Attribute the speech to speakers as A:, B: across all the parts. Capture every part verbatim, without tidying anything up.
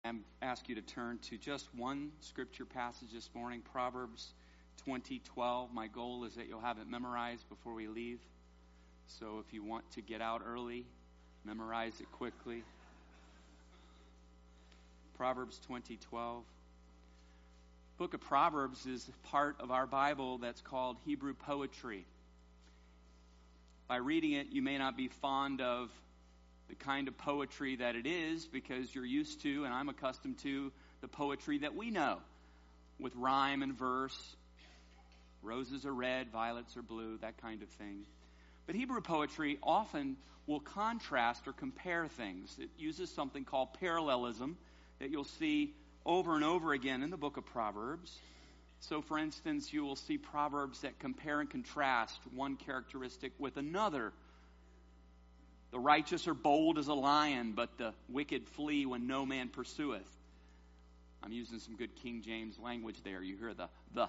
A: ask you to turn to just one scripture passage this morning, Proverbs twenty twelve. My goal is that you'll have it memorized before we leave. So if you want to get out early, memorize it quickly. Proverbs twenty twelve. Book of Proverbs is part of our Bible that's called Hebrew poetry. By reading it, you may not be fond of the kind of poetry that it is because you're used to, and I'm accustomed to, the poetry that we know with rhyme and verse. Roses are red, violets are blue, that kind of thing. But Hebrew poetry often will contrast or compare things. It uses something called parallelism that you'll see over and over again in the book of Proverbs. So, for instance, you will see Proverbs that compare and contrast one characteristic with another. The righteous are bold as a lion, but the wicked flee when no man pursueth. I'm using some good King James language there. You hear the, the.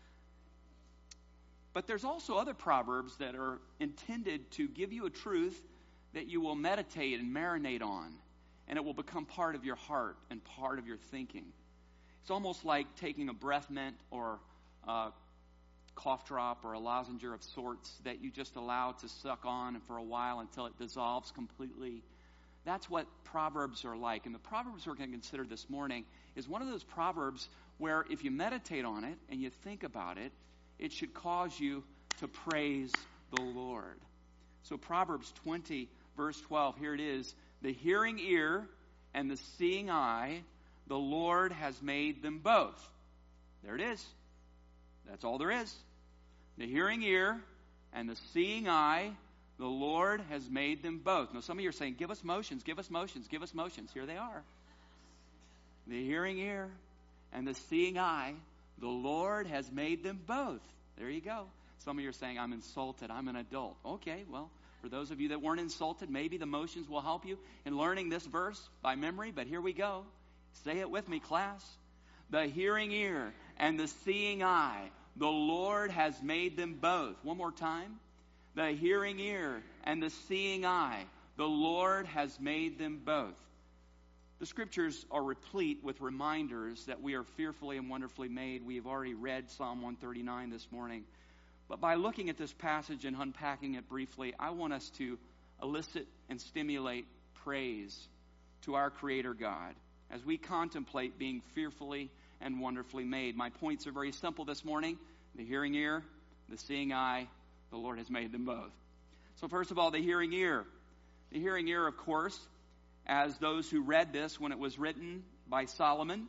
A: But there's also other Proverbs that are intended to give you a truth that you will meditate and marinate on, and it will become part of your heart and part of your thinking. It's almost like taking a breath mint or a cough drop or a lozenge of sorts that you just allow to suck on for a while until it dissolves completely. That's what Proverbs are like. And the Proverbs we're going to consider this morning is one of those Proverbs where if you meditate on it and you think about it, it should cause you to praise the Lord. So Proverbs twenty, verse twelve, here it is. The hearing ear and the seeing eye, the Lord has made them both. There it is. That's all there is. The hearing ear and the seeing eye, the Lord has made them both. Now, some of you are saying, give us motions, give us motions, give us motions. Here they are. The hearing ear and the seeing eye, the Lord has made them both. There you go. Some of you are saying, I'm insulted, I'm an adult. Okay, well, for those of you that weren't insulted, maybe the motions will help you in learning this verse by memory, but here we go. Say it with me, class. The hearing ear and the seeing eye, the Lord has made them both. One more time. The hearing ear and the seeing eye, the Lord has made them both. The scriptures are replete with reminders that we are fearfully and wonderfully made. We have already read Psalm one thirty-nine this morning. But by looking at this passage and unpacking it briefly, I want us to elicit and stimulate praise to our Creator God as we contemplate being fearfully and wonderfully made. My points are very simple this morning. The hearing ear, the seeing eye, the Lord has made them both. So first of all, the hearing ear. The hearing ear, of course, as those who read this when it was written by Solomon,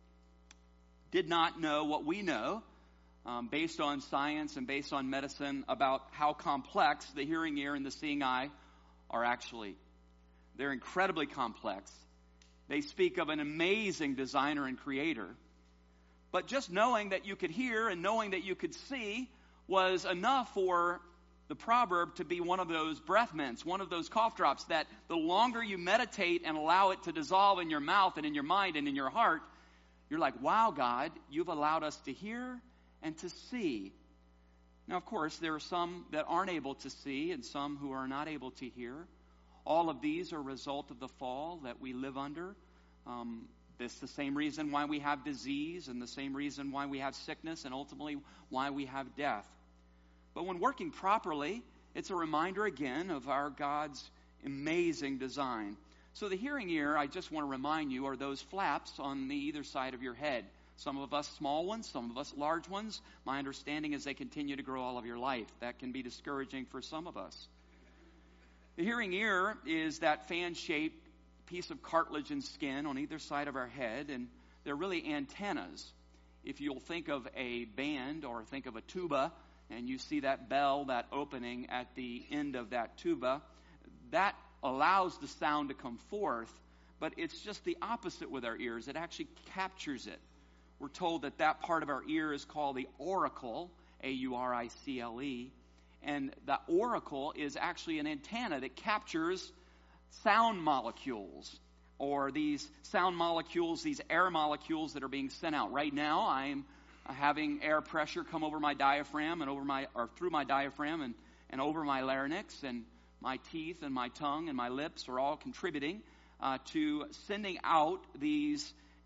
A: did not know what we know um, based on science and based on medicine about how complex the hearing ear and the seeing eye are actually. They're incredibly complex. They speak of an amazing designer and creator. But just knowing that you could hear and knowing that you could see was enough for the proverb to be one of those breath mints, one of those cough drops that the longer you meditate and allow it to dissolve in your mouth and in your mind and in your heart, you're like, wow, God, you've allowed us to hear and to see. Now, of course, there are some that aren't able to see and some who are not able to hear. All of these are a result of the fall that we live under. Um, It's the same reason why we have disease and the same reason why we have sickness and ultimately why we have death. But when working properly, it's a reminder again of our God's amazing design. So the hearing ear, I just want to remind you, are those flaps on the either side of your head. Some of us small ones, some of us large ones. My understanding is they continue to grow all of your life. That can be discouraging for some of us. The hearing ear is that fan-shaped piece of cartilage and skin on either side of our head, and they're really antennas. If you'll think of a band or think of a tuba, and you see that bell, that opening at the end of that tuba, that allows the sound to come forth, but it's just the opposite with our ears. It actually captures it. We're told that that part of our ear is called the auricle, A U R I C L E, and the auricle is actually an antenna that captures sound molecules, or these sound molecules, these air molecules that are being sent out. Right now, I'm having air pressure come over my diaphragm and over my, or through my diaphragm and, and over my larynx, and my teeth and my tongue and my lips are all contributing uh, to sending out these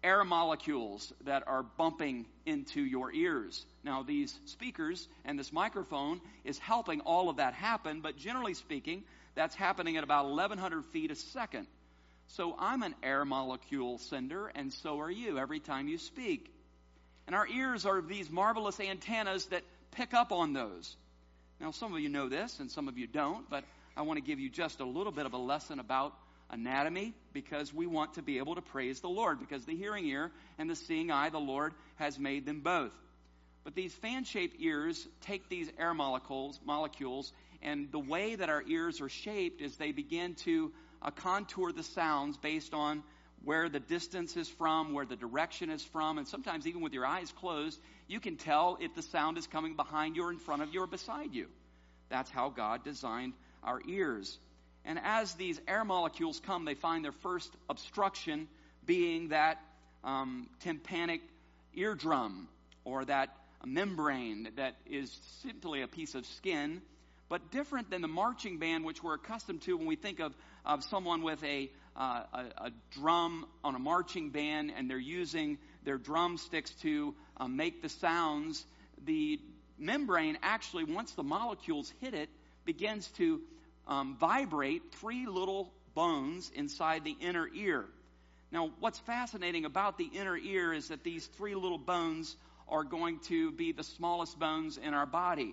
A: air molecules that are bumping into your ears. Now, these speakers and this microphone is helping all of that happen, but generally speaking, that's happening at about eleven hundred feet a second. So I'm an air molecule sender, and so are you every time you speak. And our ears are these marvelous antennas that pick up on those. Now, some of you know this, and some of you don't, but I want to give you just a little bit of a lesson about anatomy, because we want to be able to praise the Lord, because the hearing ear and the seeing eye, the Lord has made them both. But these fan-shaped ears take these air molecules, molecules, and the way that our ears are shaped is they begin to uh, contour the sounds based on where the distance is from, where the direction is from, and sometimes even with your eyes closed, you can tell if the sound is coming behind you or in front of you or beside you. That's how God designed our ears. And as these air molecules come, they find their first obstruction being that um, tympanic eardrum, or that membrane that is simply a piece of skin, but different than the marching band, which we're accustomed to when we think of, of someone with a, uh, a, a drum on a marching band, and they're using their drumsticks to uh, make the sounds. The membrane actually, once the molecules hit it, begins to Um, vibrate three little bones inside the inner ear. Now, what's fascinating about the inner ear is that these three little bones are going to be the smallest bones in our body.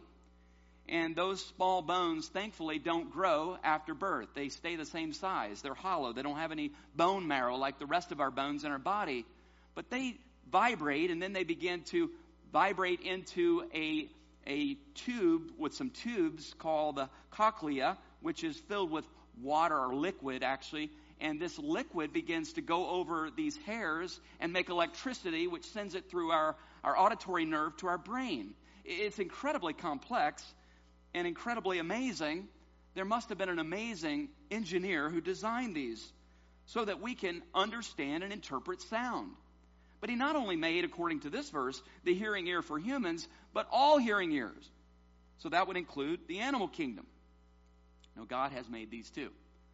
A: And those small bones, thankfully, don't grow after birth. They stay the same size. They're hollow. They don't have any bone marrow like the rest of our bones in our body. But they vibrate, and then they begin to vibrate into a, a tube with some tubes called the cochlea, which is filled with water or liquid, actually. And this liquid begins to go over these hairs and make electricity, which sends it through our, our auditory nerve to our brain. It's incredibly complex and incredibly amazing. There must have been an amazing engineer who designed these so that we can understand and interpret sound. But he not only made, according to this verse, the hearing ear for humans, but all hearing ears. So that would include the animal kingdom. Now, God has made these too.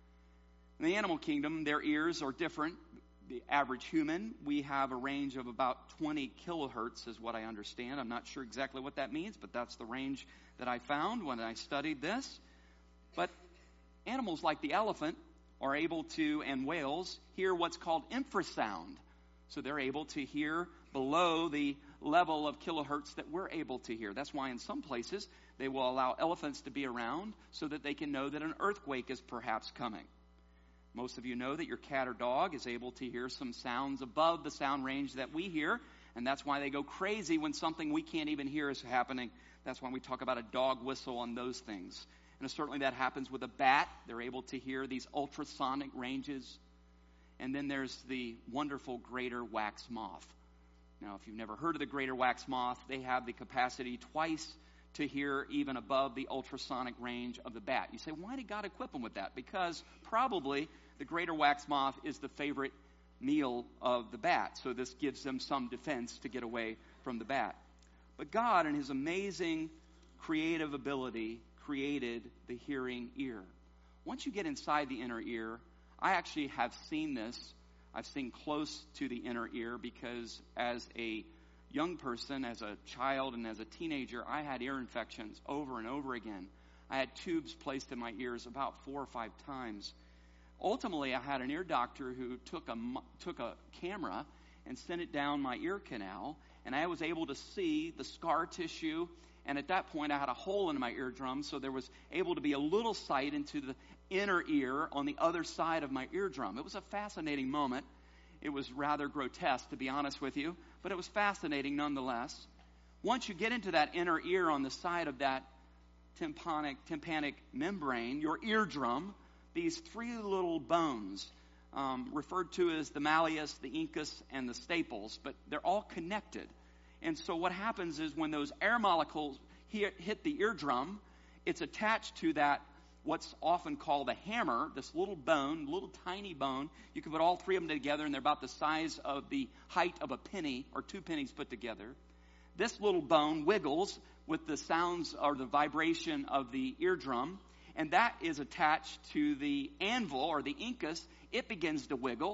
A: In the animal kingdom, their ears are different. The average human, we have a range of about twenty kilohertz is what I understand. I'm not sure exactly what that means, but that's the range that I found when I studied this. But animals like the elephant are able to, and whales, hear what's called infrasound. So they're able to hear below the level of kilohertz that we're able to hear. That's why in some places they will allow elephants to be around so that they can know that an earthquake is perhaps coming. Most of you know that your cat or dog is able to hear some sounds above the sound range that we hear, and that's why they go crazy when something we can't even hear is happening. That's why we talk about a dog whistle on those things. And certainly that happens with a bat. They're able to hear these ultrasonic ranges. And then there's the wonderful greater wax moth. Now, if you've never heard of the greater wax moth, they have the capacity twice to hear even above the ultrasonic range of the bat. You say, why did God equip them with that? Because probably the greater wax moth is the favorite meal of the bat. So this gives them some defense to get away from the bat. But God, in his amazing creative ability, created the hearing ear. Once you get inside the inner ear, I actually have seen this. I've seen close to the inner ear because as a young person, as a child, and as a teenager, I had ear infections over and over again. I had tubes placed in my ears about four or five times. Ultimately, I had an ear doctor who took a, took a camera and sent it down my ear canal, and I was able to see the scar tissue. And at that point, I had a hole in my eardrum, so there was able to be a little sight into the inner ear on the other side of my eardrum. It was a fascinating moment. It was rather grotesque, to be honest with you, but it was fascinating nonetheless. Once you get into that inner ear on the side of that tympanic, tympanic membrane, your eardrum, these three little bones, um, referred to as the malleus, the incus, and the staples, but they're all connected. And so what happens is when those air molecules hit, hit the eardrum, it's attached to that, what's often called a hammer, this little bone, little tiny bone. You can put all three of them together, and they're about the size of the height of a penny, or two pennies put together. This little bone wiggles with the sounds or the vibration of the eardrum, and that is attached to the anvil or the incus. It begins to wiggle,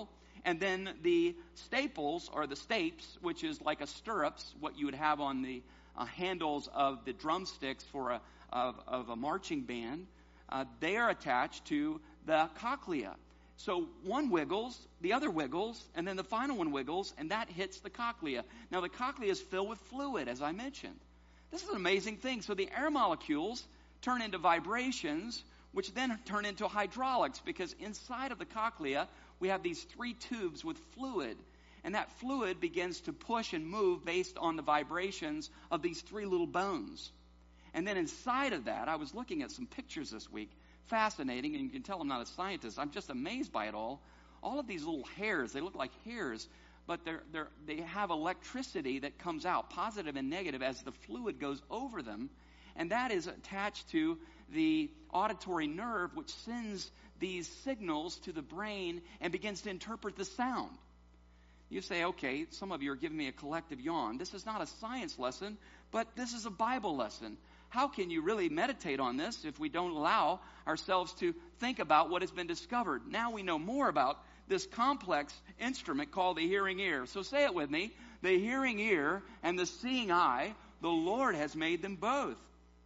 A: And then the staples, or the stapes, which is like a stirrups, what you would have on the uh, handles of the drumsticks for a of, of a marching band, uh, they are attached to the cochlea. So one wiggles, the other wiggles, and then the final one wiggles, and that hits the cochlea. Now the cochlea is filled with fluid, as I mentioned. This is an amazing thing. So the air molecules turn into vibrations, which then turn into hydraulics, because inside of the cochlea, we have these three tubes with fluid. And that fluid begins to push and move based on the vibrations of these three little bones. And then inside of that, I was looking at some pictures this week. Fascinating, and you can tell I'm not a scientist. I'm just amazed by it all. All of these little hairs, they look like hairs, but they're, they're, they have electricity that comes out, positive and negative, as the fluid goes over them. And that is attached to the auditory nerve, which sends these signals to the brain and begins to interpret the sound. You say, okay, some of you are giving me a collective yawn. This is not a science lesson, but this is a Bible lesson. How can you really meditate on this if we don't allow ourselves to think about what has been discovered? Now we know more about this complex instrument called the hearing ear. So say it with me. The hearing ear and the seeing eye, the Lord has made them both.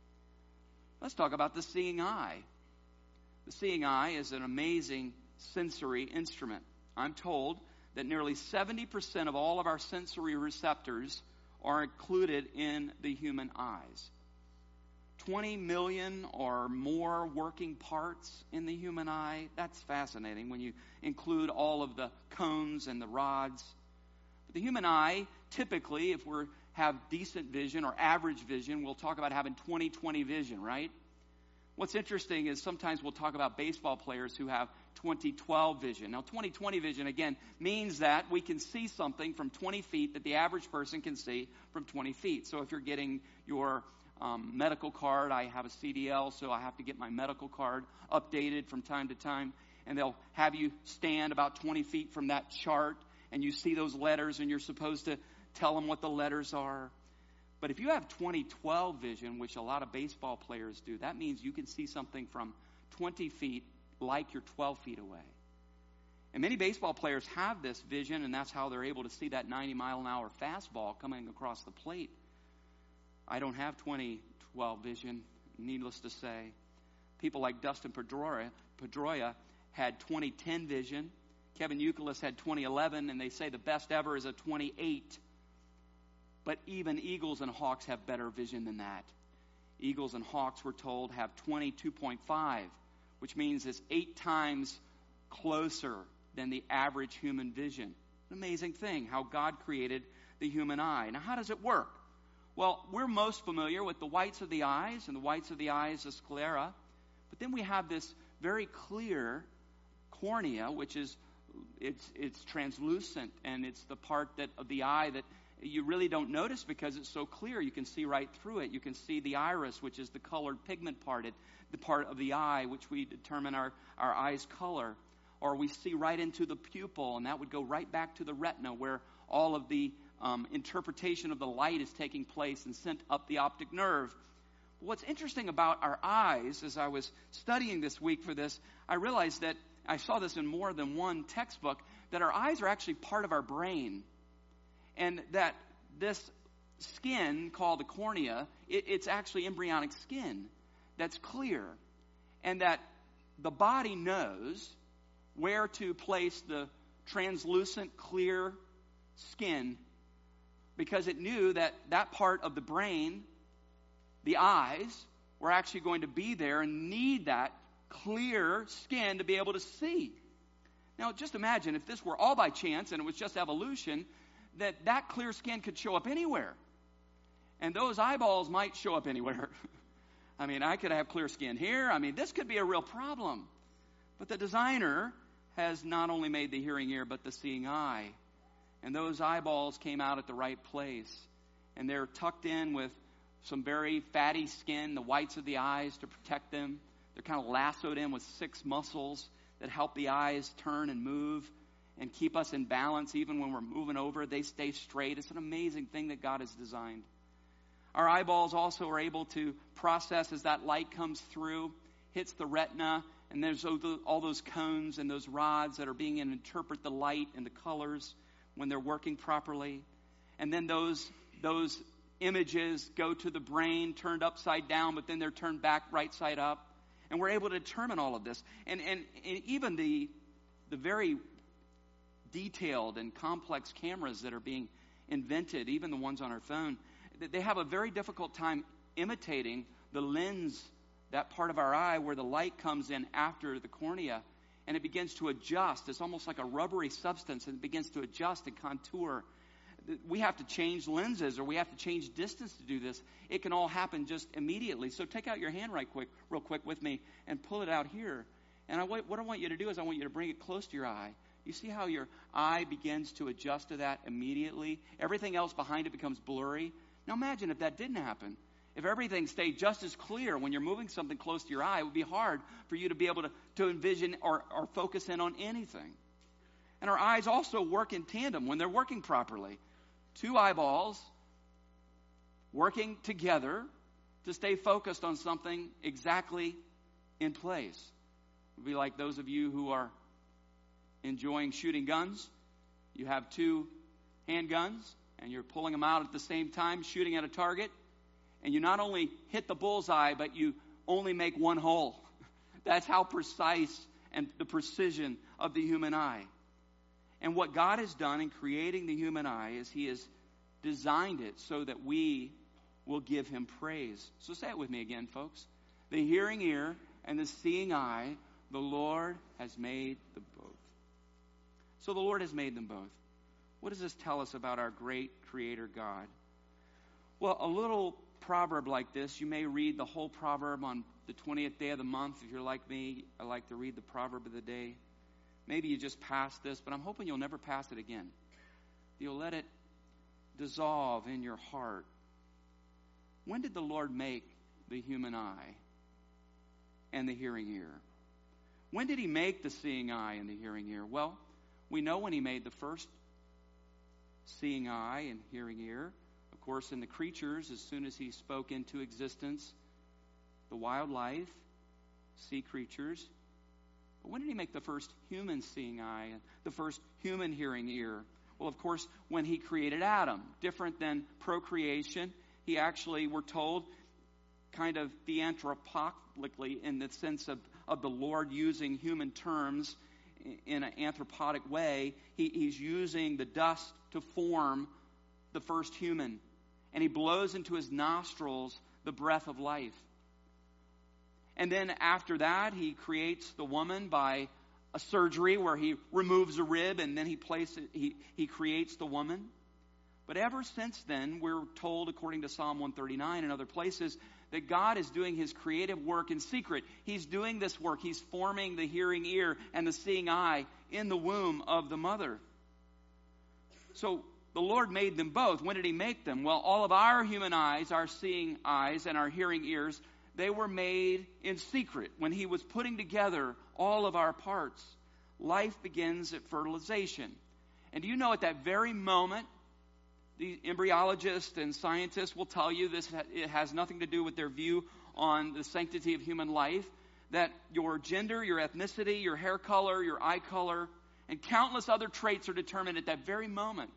A: Let's talk about the seeing eye. The seeing eye is an amazing sensory instrument. I'm told that nearly seventy percent of all of our sensory receptors are included in the human eyes. twenty million or more working parts in the human eye. That's fascinating when you include all of the cones and the rods. But the human eye, typically, if we have decent vision or average vision, we'll talk about having twenty twenty vision, right? What's interesting is sometimes we'll talk about baseball players who have twenty twelve vision. Now, twenty twenty vision, again, means that we can see something from twenty feet that the average person can see from twenty feet. So if you're getting your um, medical card, I have a C D L, so I have to get my medical card updated from time to time. And they'll have you stand about twenty feet from that chart, and you see those letters, and you're supposed to tell them what the letters are. But if you have twenty twelve vision, which a lot of baseball players do, that means you can see something from twenty feet like you're twelve feet away. And many baseball players have this vision, and that's how they're able to see that ninety mile an hour fastball coming across the plate. I don't have twenty twelve vision, needless to say. People like Dustin Pedroia, Pedroia had twenty ten vision. Kevin Youkilis had twenty eleven, and they say the best ever is a twenty-eight. But even Eagles and Hawks have better vision than that. Eagles and Hawks, we're told, have twenty-two point five, which means it's eight times closer than the average human vision. An amazing thing, how God created the human eye. Now, how does it work? Well, we're most familiar with the whites of the eyes, and the whites of the eyes, the sclera. But then we have this very clear cornea, which is it's it's translucent, and it's the part that of the eye that you really don't notice because it's so clear. You can see right through it. You can see the iris, which is the colored pigment parted, the part of the eye which we determine our, our eye's color. Or we see right into the pupil, and that would go right back to the retina where all of the um, interpretation of the light is taking place and sent up the optic nerve. What's interesting about our eyes, as I was studying this week for this, I realized that I saw this in more than one textbook, that our eyes are actually part of our brain. And that this skin called the cornea, it, it's actually embryonic skin that's clear. And that the body knows where to place the translucent, clear skin because it knew that that part of the brain, the eyes, were actually going to be there and need that clear skin to be able to see. Now, just imagine if this were all by chance and it was just evolution, that that clear skin could show up anywhere. And those eyeballs might show up anywhere. I mean, I could have clear skin here. I mean, this could be a real problem. But the designer has not only made the hearing ear, but the seeing eye. And those eyeballs came out at the right place. And they're tucked in with some very fatty skin, the whites of the eyes to protect them. They're kind of lassoed in with six muscles that help the eyes turn and move and keep us in balance even when we're moving over. They stay straight. It's an amazing thing that God has designed. Our eyeballs also are able to process as that light comes through, hits the retina, And there's all those cones and those rods that are being to interpret the light and the colors when they're working properly. And then those those images go to the brain turned upside down, but then they're turned back right side up. And we're able to determine all of this. And, and, and even the the very detailed and complex cameras that are being invented, even the ones on our phone, they have a very difficult time imitating the lens, that part of our eye where the light comes in after the cornea, and it begins to adjust. It's almost like a rubbery substance, and it begins to adjust and contour. We have to change lenses, or we have to change distance to do this. It can all happen just immediately. So take out your hand right quick, real quick with me and pull it out here. And I, what I want you to do is I want you to bring it close to your eye. You see how your eye begins to adjust to that immediately? Everything else behind it becomes blurry. Now imagine if that didn't happen. If everything stayed just as clear when you're moving something close to your eye, it would be hard for you to be able to, to envision or, or focus in on anything. And our eyes also work in tandem when they're working properly. Two eyeballs working together to stay focused on something exactly in place. It would be like those of you who are enjoying shooting guns. You have two handguns, and you're pulling them out at the same time, shooting at a target. And you not only hit the bullseye, but you only make one hole. That's how precise and the precision of the human eye. And what God has done in creating the human eye is He has designed it so that we will give Him praise. So say it with me again, folks. The hearing ear and the seeing eye, the Lord has made them both. So the Lord has made them both. What does this tell us about our great Creator God? Well, a little proverb like this, you may read the whole proverb on the twentieth day of the month. If you're like me, I like to read the proverb of the day. Maybe you just passed this, but I'm hoping you'll never pass it again. You'll let it dissolve in your heart. When did the Lord make the human eye and the hearing ear? When did He make the seeing eye and the hearing ear? Well, we know when He made the first seeing eye and hearing ear. Of course, in the creatures, as soon as He spoke into existence, the wildlife, sea creatures. But when did He make the first human seeing eye and the first human hearing ear? Well, of course, when He created Adam. Different than procreation. He actually, we're told, kind of theanthropically, in the sense of, of the Lord using human terms in an anthropodic way. He, he's using the dust to form the first human. And He blows into his nostrils the breath of life. And then after that, He creates the woman by a surgery where He removes a rib and then He places, he, he creates the woman. But ever since then, we're told, according to Psalm one thirty-nine and other places, that God is doing His creative work in secret. He's doing this work. He's forming the hearing ear and the seeing eye in the womb of the mother. So the Lord made them both. When did He make them? Well, all of our human eyes, our seeing eyes and our hearing ears, they were made in secret. When He was putting together all of our parts, life begins at fertilization. And do you know at that very moment, the embryologists and scientists will tell you this, it has nothing to do with their view on the sanctity of human life, that your gender, your ethnicity, your hair color, your eye color, and countless other traits are determined at that very moment.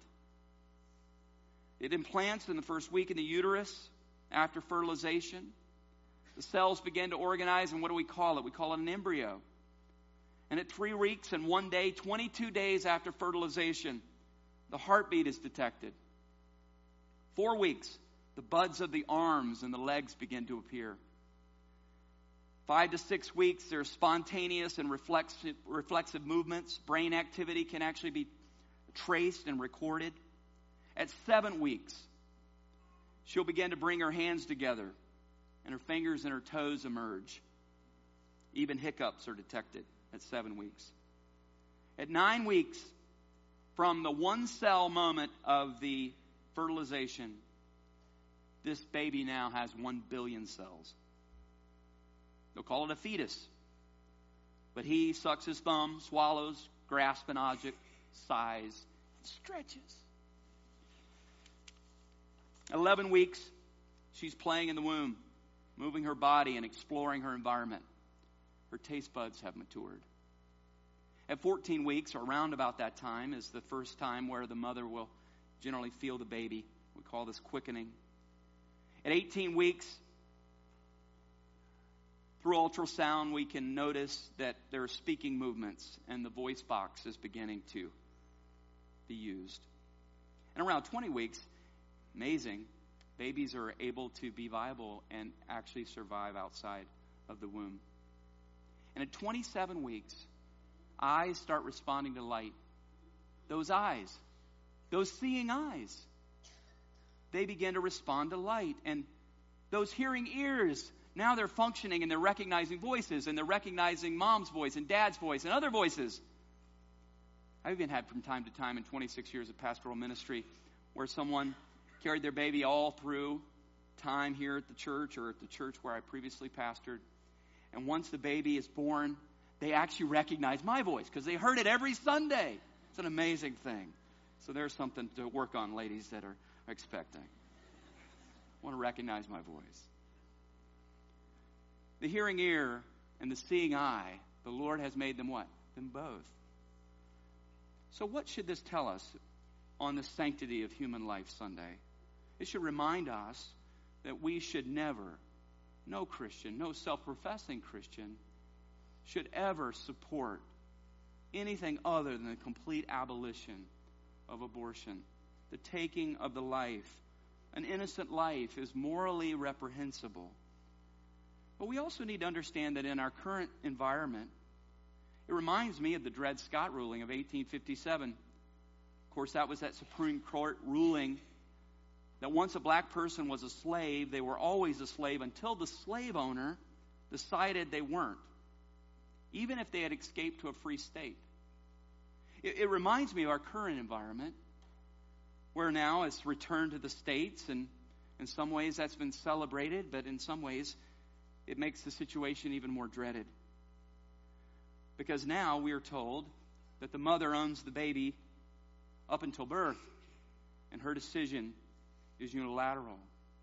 A: It implants in the first week in the uterus after fertilization. The cells begin to organize, and what do we call it? We call it an embryo. And at three weeks and one day, twenty-two days after fertilization, the heartbeat is detected. Four weeks, the buds of the arms and the legs begin to appear. Five to six weeks, there's spontaneous and reflexive, reflexive movements. Brain activity can actually be traced and recorded. At seven weeks, she'll begin to bring her hands together, and her fingers and her toes emerge. Even hiccups are detected at seven weeks. At nine weeks, from the one cell moment of the fertilization, this baby now has one billion cells. They'll call it a fetus. But he sucks his thumb, swallows, grasps an object, sighs, stretches. Eleven weeks, she's playing in the womb, moving her body and exploring her environment. her taste buds have matured. At fourteen weeks, or around about that time, is the first time where the mother will generally feel the baby. We call this quickening. At eighteen weeks, through ultrasound, we can notice that there are speaking movements and the voice box is beginning to be used. And around twenty weeks, amazing, babies are able to be viable and actually survive outside of the womb. And at twenty-seven weeks, eyes start responding to light. Those eyes, those seeing eyes, they begin to respond to light. And those hearing ears, now they're functioning and they're recognizing voices, and they're recognizing mom's voice and dad's voice and other voices. I've even had from time to time in twenty-six years of pastoral ministry where someone carried their baby all through time here at the church or at the church where I previously pastored. And once the baby is born, they actually recognize my voice because they heard it every Sunday. It's an amazing thing. So there's something to work on, ladies that are expecting. I want to recognize my voice. The hearing ear and the seeing eye, the Lord has made them what? Them both. So what should this tell us on the Sanctity of Human Life Sunday? It should remind us that we should never, no Christian, no self-professing Christian, should ever support anything other than the complete abolition of abortion. The taking of the life. An innocent life is morally reprehensible. But we also need to understand that in our current environment, it reminds me of the Dred Scott ruling of eighteen fifty-seven. Of course, that was that Supreme Court ruling that once a black person was a slave, they were always a slave until the slave owner decided they weren't, even if they had escaped to a free state. It, it reminds me of our current environment, where now it's returned to the states, and in some ways that's been celebrated, but in some ways it makes the situation even more dreaded. Because now we are told that the mother owns the baby up until birth, and her decision is unilateral.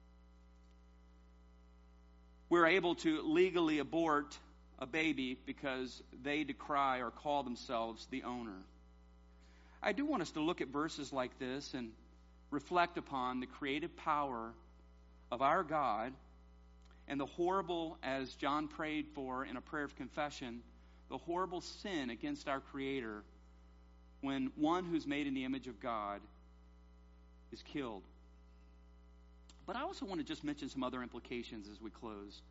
A: We're able to legally abort a baby because they decry or call themselves the owner. I do want us to look at verses like this and reflect upon the creative power of our God and the horrible, as John prayed for in a prayer of confession, the horrible sin against our Creator when one who's made in the image of God is killed. But I also want to just mention some other implications as we close.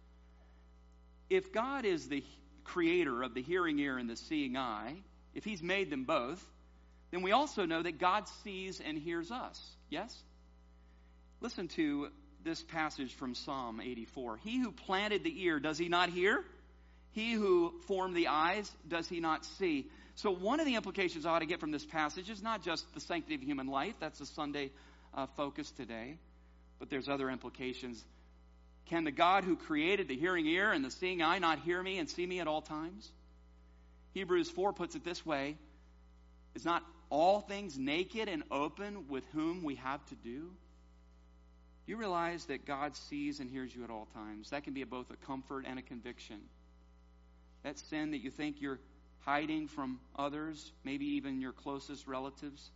A: If God is the creator of the hearing ear and the seeing eye, if He's made them both, then we also know that God sees and hears us. Yes? Listen to this passage from Psalm eighty-four. He who planted the ear, does He not hear? He who formed the eyes, does He not see? So one of the implications I ought to get from this passage is not just the sanctity of human life. That's the Sunday uh, focus today. But there's other implications. Can the God who created the hearing ear and the seeing eye not hear me and see me at all times? Hebrews four puts it this way. Is not all things naked and open with whom we have to do? You realize that God sees and hears you at all times. That can be both a comfort and a conviction. That sin that you think you're hiding from others, maybe even your closest relatives,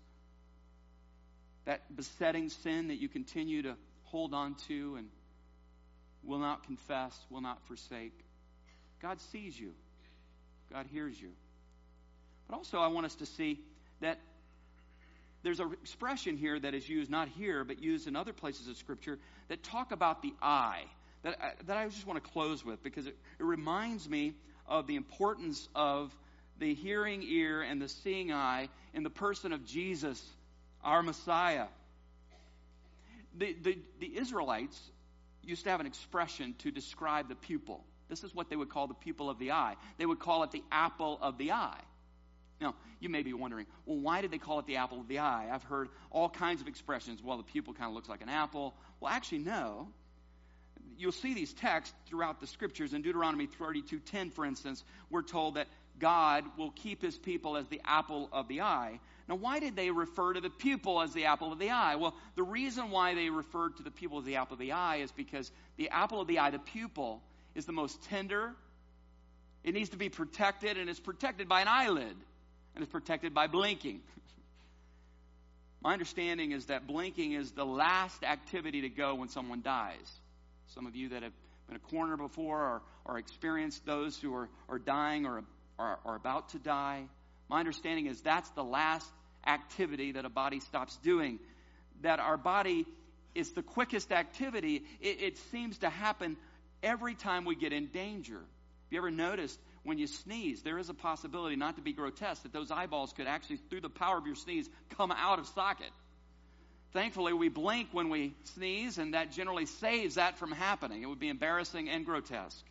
A: that besetting sin that you continue to hold on to and will not confess, will not forsake. God sees you. God hears you. But also I want us to see that there's an expression here that is used not here, but used in other places of Scripture that talk about the eye, that I, that I just want to close with, because it, it reminds me of the importance of the hearing ear and the seeing eye in the person of Jesus, our Messiah. The, the, the Israelites used to have an expression to describe the pupil. This is what they would call the pupil of the eye. They would call it the apple of the eye. Now, you may be wondering, well, why did they call it the apple of the eye? I've heard all kinds of expressions. Well, the pupil kind of looks like an apple. Well, actually, no. You'll see these texts throughout the Scriptures. In Deuteronomy thirty-two ten, for instance, we're told that God will keep His people as the apple of the eye. Now, why did they refer to the pupil as the apple of the eye? Well, the reason why they referred to the pupil as the apple of the eye is because the apple of the eye, the pupil, is the most tender, It needs to be protected, and it's protected by an eyelid, and it's protected by blinking. My understanding is that blinking is the last activity to go when someone dies. Some of you that have been a coroner before or, or experienced those who are, are dying or are, are about to die, my understanding is that's the last activity that a body stops doing. That our body is the quickest activity. It, it seems to happen every time we get in danger. Have you ever noticed when you sneeze, there is a possibility, not to be grotesque, that those eyeballs could actually, through the power of your sneeze, come out of socket. Thankfully, we blink when we sneeze, and that generally saves that from happening. It would be embarrassing and grotesque.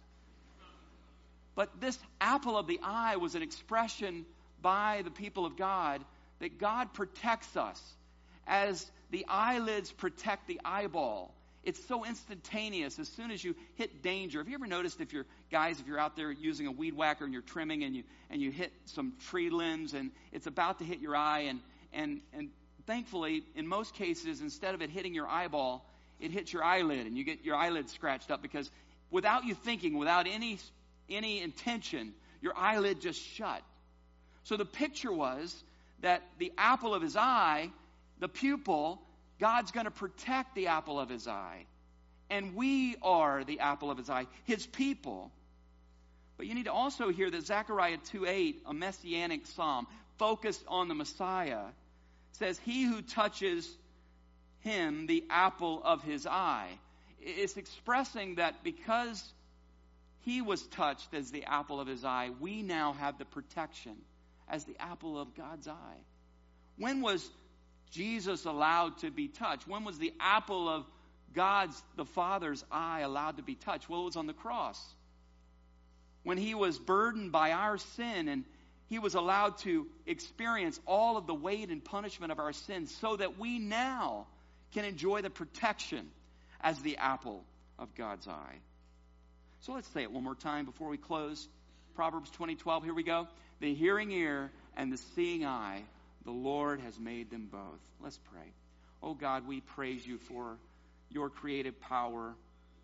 A: But this apple of the eye was an expression by the people of God that God protects us as the eyelids protect the eyeball. It's so instantaneous. As soon as you hit danger, have you ever noticed if you're, guys, if you're out there using a weed whacker and you're trimming and you and you hit some tree limbs and it's about to hit your eye and and and thankfully, in most cases, instead of it hitting your eyeball, it hits your eyelid and you get your eyelid scratched up because without you thinking, without any any intention, your eyelid just shut. So the picture was that the apple of his eye, the pupil, God's going to protect the apple of his eye. And we are the apple of his eye, his people. But you need to also hear that Zechariah two eight, a messianic psalm, focused on the Messiah, says, he who touches him, the apple of his eye. It's expressing that because he was touched as the apple of his eye, we now have the protection as the apple of God's eye. When was Jesus allowed to be touched? When was the apple of God's, the Father's eye allowed to be touched? Well, it was on the cross. When he was burdened by our sin and he was allowed to experience all of the weight and punishment of our sins so that we now can enjoy the protection as the apple of God's eye. So let's say it one more time before we close. Proverbs twenty twelve, here we go. The hearing ear and the seeing eye, the Lord has made them both. Let's pray. Oh God, we praise you for your creative power.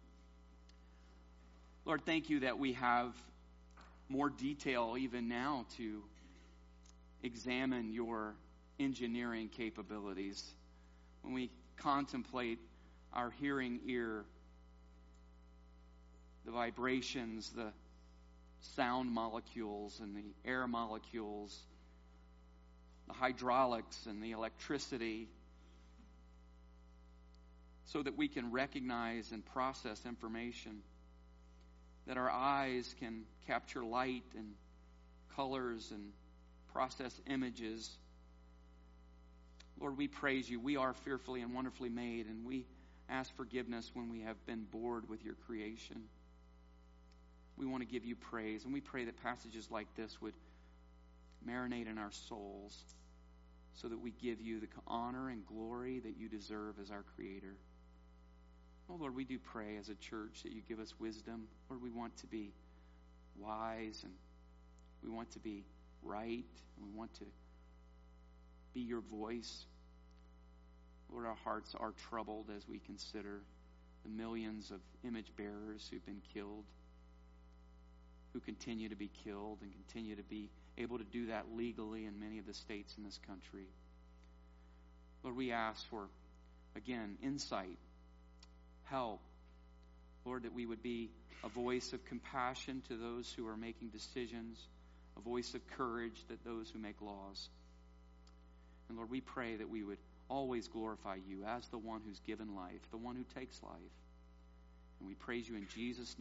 A: Lord, thank you that we have more detail even now to examine your engineering capabilities. When we contemplate our hearing ear, the vibrations, the sound molecules and the air molecules, the hydraulics and the electricity, so that we can recognize and process information, that our eyes can capture light and colors and process images. Lord, we praise you. We are fearfully and wonderfully made, and we ask forgiveness when we have been bored with your creation. We want to give you praise, and we pray that passages like this would marinate in our souls so that we give you the honor and glory that you deserve as our Creator. Oh, Lord, we do pray as a church that you give us wisdom. Lord, we want to be wise, and we want to be right, and we want to be your voice. Lord, our hearts are troubled as we consider the millions of image bearers who've been killed, who continue to be killed and continue to be able to do that legally in many of the states in this country. Lord, we ask for, again, insight, help. Lord, that we would be a voice of compassion to those who are making decisions, a voice of courage to those who make laws. And Lord, we pray that we would always glorify you as the one who's given life, the one who takes life. And we praise you in Jesus' name.